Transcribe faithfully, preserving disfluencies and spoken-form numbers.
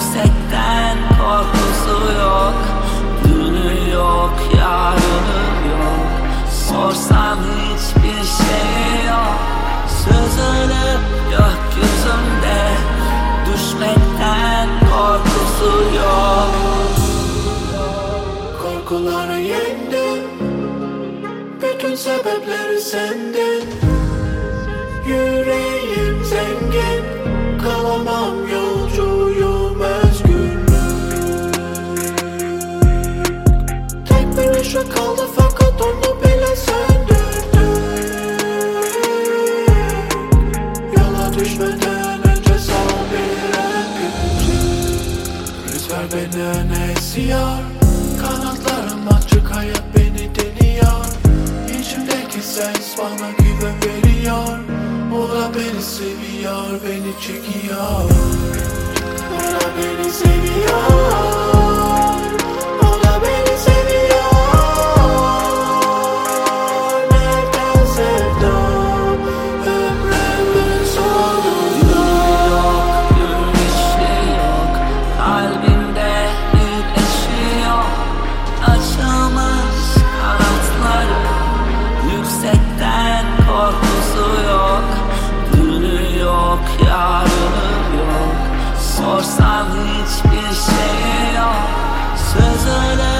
Yüksekten korkusu yok, dünü yok, yarını yok. Sorsam hiçbir şey yok. Süzülüp gökyüzünde, düşmekten korkusu yok. Korkuları yendim, bütün sebepleri sendin. Yüreğim zengin, kalamam yolcuyum özgür. Tek bir ışık kaldı fakat onu bile söndürdüm. Yola düşmeden önce son bir öpücük. Rüzgar beni öne esiyor, kanatlarım açık, hayat beni deniyor. İçimdeki ses bana güven veriyor. O da beni seviyor, beni çekiyor. O da beni seviyor. O da beni seviyor. Nereden sevdam ömrümün sonunda. Yok, güneşi yok, kalbimde bir eşi yok. Açılmış kanatları, yüksekten korkusu yok. Dünü yok, yarını yok. Sorsam hiçbir şey yok. Süzülür